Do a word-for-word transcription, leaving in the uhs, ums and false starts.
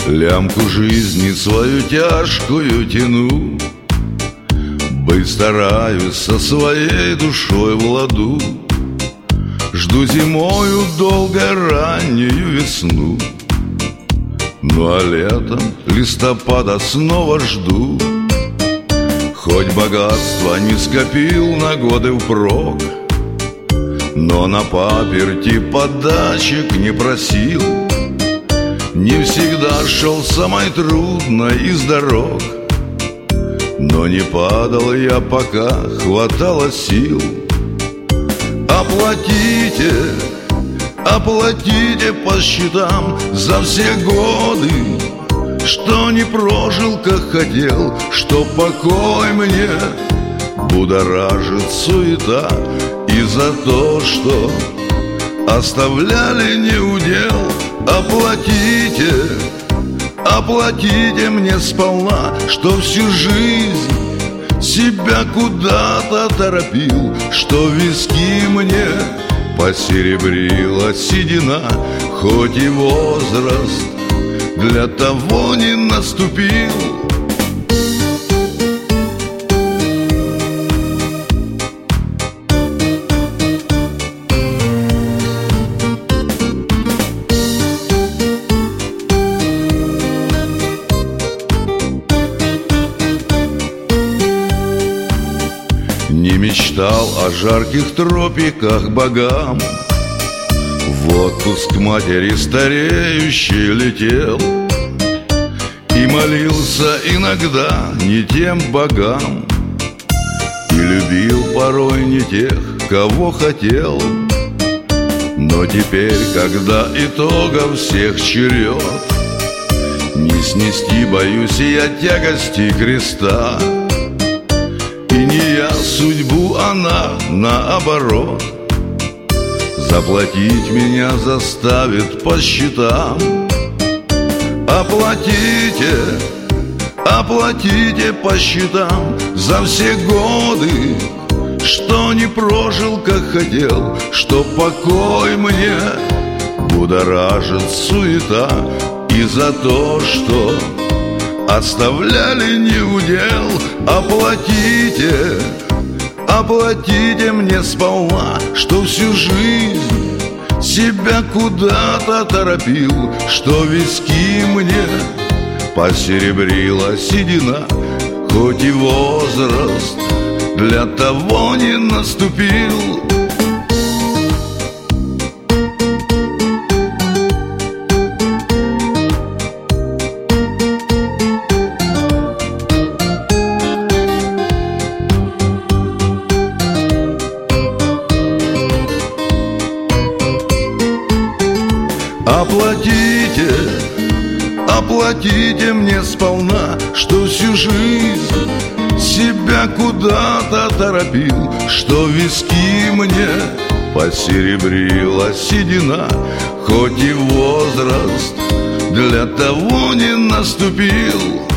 Лямку жизни свою тяжкую тяну, быть стараюсь со своей душой в ладу. Жду зимою долго раннюю весну, ну а летом листопада снова жду. Хоть богатства не скопил на годы впрок, но на паперти подачек не просил. Не всегда шел самой трудной из дорог, но не падал я, пока хватало сил. Оплатите, оплатите по счетам за все годы, что не прожил, как хотел, что покой мне будоражит суета. И за то, что оставляли неудел, оплатите, оплатите мне сполна, что всю жизнь себя куда-то торопил, что виски мне посеребрила седина. Хоть и возраст для того не наступил. Не мечтал о жарких тропиках богам, в отпуск матери стареющей летел и молился иногда не тем богам, и любил порой не тех, кого хотел. Но теперь, когда итогов всех черед, не снести боюсь я тягости креста. И не я судьбу, она наоборот заплатить меня заставит по счетам. Оплатите, оплатите по счетам за все годы, что не прожил, как хотел, что покой мне будоражит суета. И за то, что оставляли неудел, оплатите, оплатите мне сполна, что всю жизнь себя куда-то торопил, что виски мне посеребрила седина. Хоть и возраст для того не наступил. Оплатите, оплатите мне сполна, что всю жизнь себя куда-то торопил, что виски мне посеребрила седина. Хоть и возраст для того не наступил.